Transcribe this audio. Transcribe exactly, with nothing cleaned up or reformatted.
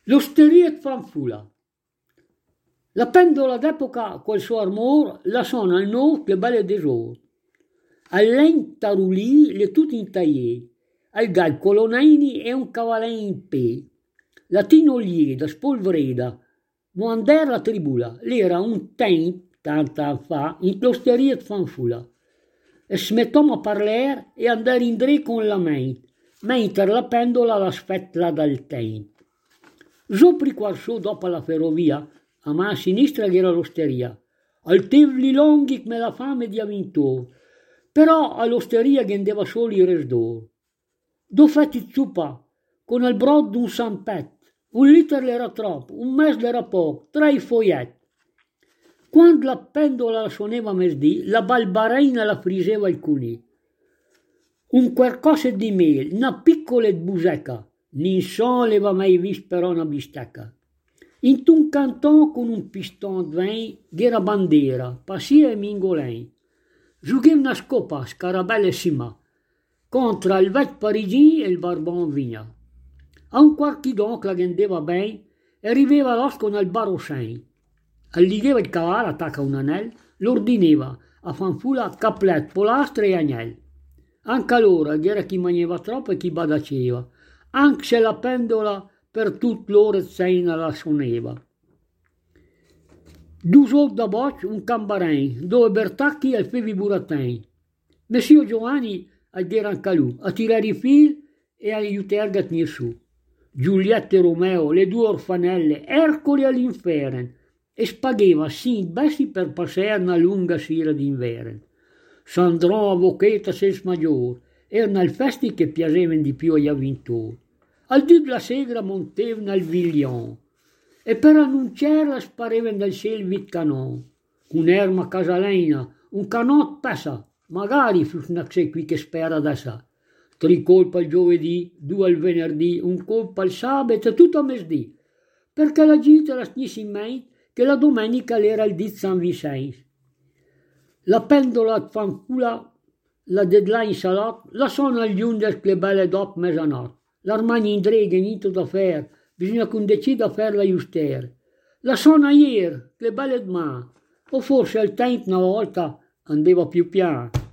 L'osteria di Fanfula. La pendola d'epoca col suo armor la sona al nou che belle desor. Al len tarulì le tutte in taillé, al gal colonaini e un cavalen in pe. La tinolier da spolvreda, moander la tribula, l'era un temp, tanta fa, in l'osteria di Fanfula. E smettom a parler e andare in dre con la mente, mentre la pendola l'aspetta dal tempo. Sopra quarso dopo la ferrovia, a mano a sinistra era l'osteria. Al tevli longhi come la fame di avvintò, però all'osteria gendeva solo i resdor. Due fetti zuppa, con il brod d'un sampet, un litro era troppo, un mese era poco, tre fogliette. Quando la pendola la suoneva a mesdì, la balbaraina la friseva il cunì. Un qualcosa di mele, una piccola buseca, nessuno aveva mai visto però una bistecca. In un canton con un piston de vin, era bandiera, passia e mingolin. Giugava una scopa, scarabella e sima, contro il vecchio parigin e il barbon vigna. A un quarchidon che la gendeva bene, arrivava l'osco nel barossain. Alligeva il cavallo, attacca un anello, l'ordineva a Fanfula caplet, polastre e agnelli. Anche allora era chi mangiava troppo e chi badaceva, anche se la pendola per tutta l'ora zeina la suoneva. Due soldi da boccia, un cambarin, due bertacchi e fevi buratin. Messio Giovanni era anche lui, a tirare i fili e a aiutare a tenere su. Giulietta e Romeo, le due orfanelle, Ercole all'inferno, e spagheva sì bessi per passare una lunga sera d'inverno. S'andrò a Vocheta senza maggiore, erano le feste che piacevano di più agli avventori. Al dì della sera montevano al Viglion e per annunciarla sparevano dal cielo vit canon. Un'erma casalena, un canot pesa, magari fosse una qui che spera da sa. Tre colpi al giovedì, due al venerdì, un colpo al sabato e tutto a mesdì, perché la gente la tenesse in mente che la domenica era il dì San Vicenzo. La pendola di Fanfula, la deadline salot, la sono agli undici che belle dopo mezzanotte. L'armagna in drega, niente da fare, bisogna che un decida a farla giustare. La sono ieri, che belle domani, o forse al tempo una volta andava più piano.